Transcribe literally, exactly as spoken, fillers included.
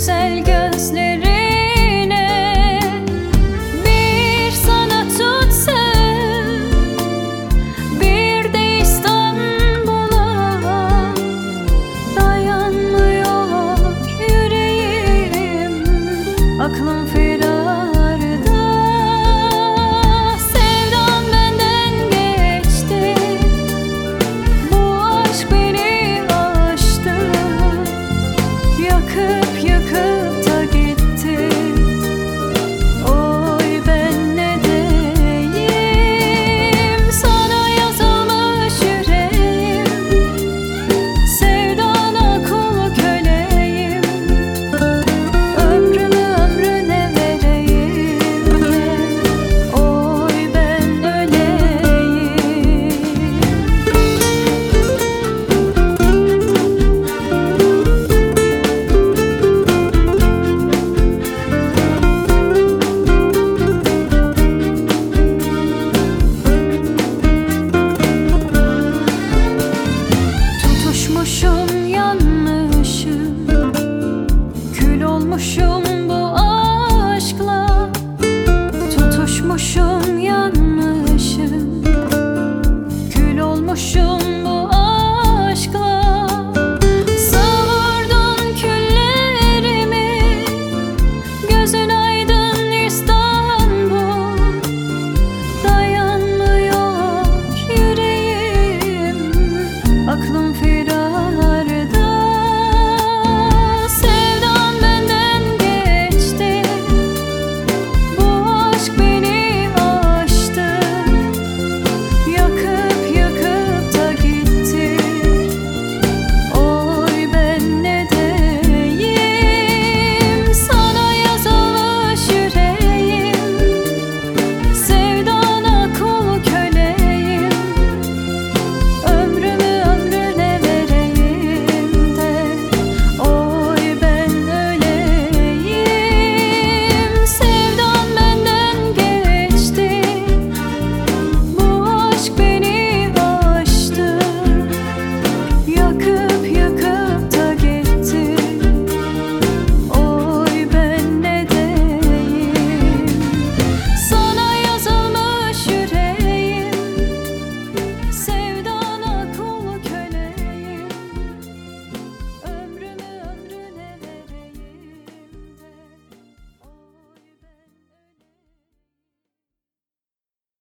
güzel gözlerine. Bir sana tutsam, bir de İstanbul'a. Dayanmıyor yüreğim, aklım firarda. Sevdam benden geçti, bu aşk beni aştı. Yakıp yıkıp da gitti. Oy ben ne diyeyim, sana yazılmış yüreğim. Sevdana kul köleyim, ömrümü ömrüne vereyim. Oy ben öleyim. Tutuşmuşum yanmışım, kül olmuşum.